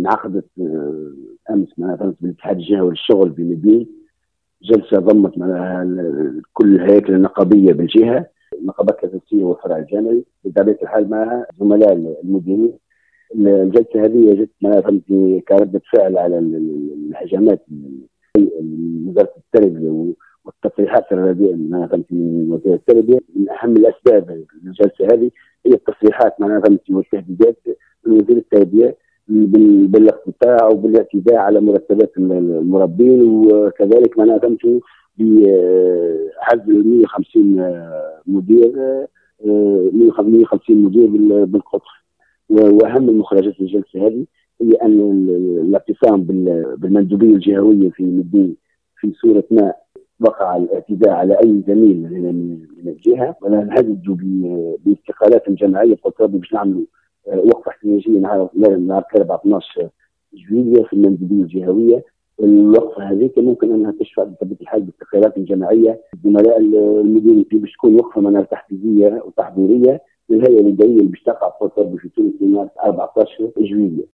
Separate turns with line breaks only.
انعقدت امس معناتها بالاتحاد الجهوي للشغل بمدني، جلسه ضمت معناها كل الهياكل النقابيه بالجهه، النقابات الاساسيه والفرع الجامعي بطبيعه الحال مع زملاء المديرين. الجلسه هذه جت معناتها كردة فعل على الهجمات من وزاره التربيه والتصريحات الرديئه من وزير التربيه. من اهم الاسباب للجلسه هذه هي التصريحات معناتها والتهديدات من وزير التربيه بالاقتطاع او بالاعتداء على مرتبات المربين، وكذلك معناتها بحجز 150 مدير 150 مدير بالقطر. واهم المخرجات الجلسه هذه هي ان الاعتصام بالمندوبيه الجهويه في مدين في صوره ما وقع الاعتداء على اي زميل من الجهه، ونهدد باستقالات جماعيه باش نعملوا وقفه احتجاجيه نهار 12 جويلية في المندوبيه الجهويه. الوقفه هذه ممكن انها تشفع بطبيعه الحال باستقالات جماعيه زملاء المديرين، باش تكون وقفه معناها تحفيزيه وتحضيريه للهيئه الاداريه اللي باش تقع في تونس في 14 جويلية.